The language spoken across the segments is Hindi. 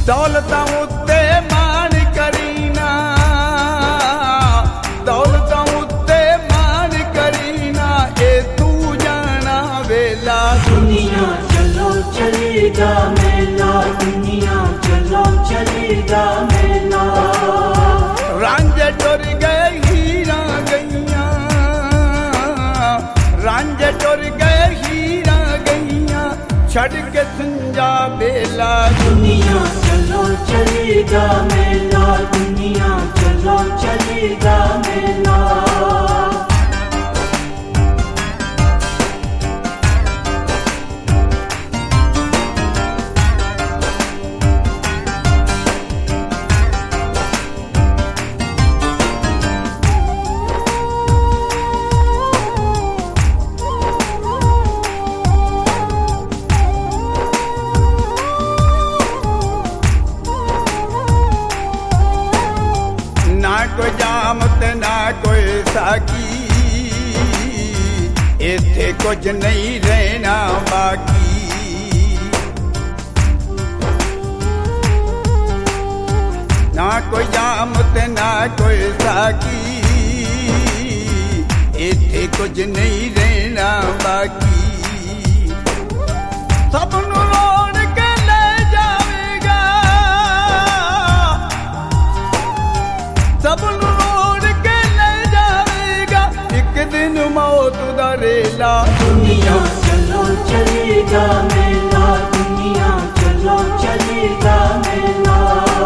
दौलत उत्ते मान करीना, दौलत उत्ते मान करीना, ए तू जाना वेला। दुनिया चलो चलेगा मेला, दुनिया चलो चलेगा मेला। रांझे टुर गए हीरा गईया, रांझे टुर गए हीरा गईया, छड़ के संजा बेला। दुनिया चलो चलेगा मेला, दुनिया चलो चलेगा मेला। ना कोई जामत ना कोई साकी, इत्थे कुछ नहीं रहना बाकी। ना कोई जामत ना कोई साकी, इत्थे कुछ नहीं रहना बाकी। सबनू रोड़ के ले जावेगा, सबनू रोड़ के ले जावेगा, एक दिन मौत दा रेला। दुनिया चलो चलेगा मेला, दुनिया चलो चलेगा मेला।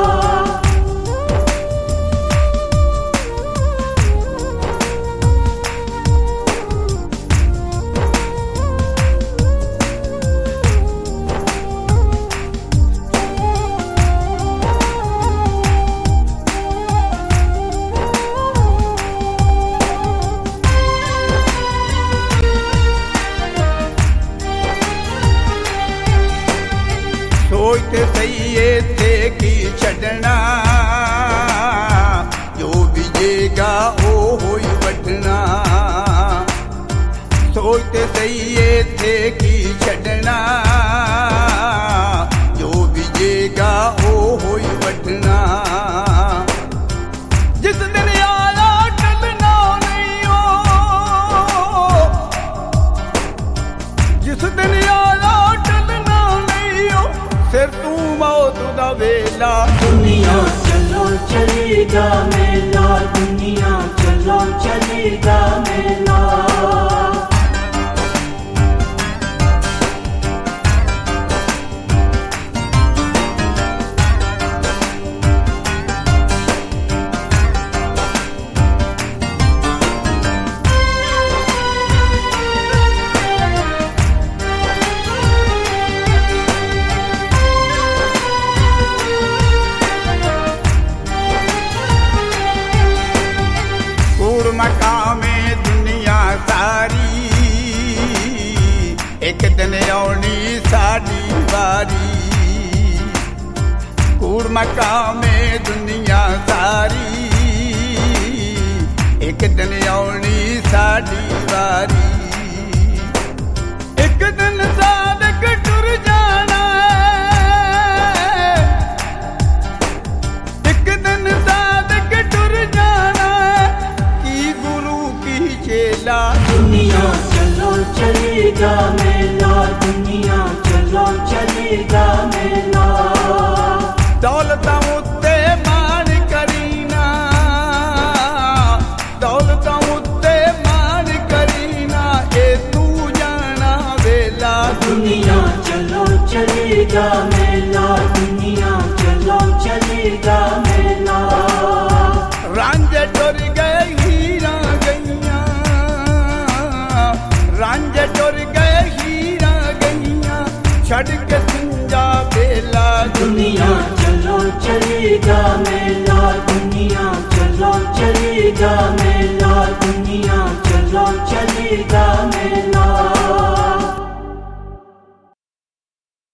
सोचते सही थे की छड़ना, जो बीजेगा ओ होई वटना। सोचते सही थे की छड़ना, जो बीजेगा ओ होई वटना। जिस दिन यारा टलना नहीं हो, जिस दिन यारा टलना नहीं हो, फिर तू मौत दा वेला। दुनिया चलो चलेगा मेला, दुनिया चलो चलेगा मेला। मकामे दुनिया सारी, एक दिन आउनी साडी बारी। कूड़ मकामे दुनिया सारी, एक दिन आउनी साडी बारी। एक दिन सादक टुर जाना है, एक दिन सादक टुर जाना है, की गुरु की चेला। दुनिया चलो चलेगा मेला, दुनिया चलो चलेगा मेला। दौलत उत्ते मान करीना, दौलत उत्ते मान करीना, ए तू जाना वेला। दुनिया चलो चलेगा मेला, दुनिया चलो चलेगा मेला। रांझे टुर गए हीरा गईया, रांझे टुर गए हीरा गईया, छड़ के संजा बेला। दुनिया चलो चलेगा मेला, दुनिया चलो चलेगा मेला, दुनिया चलो चलेगा।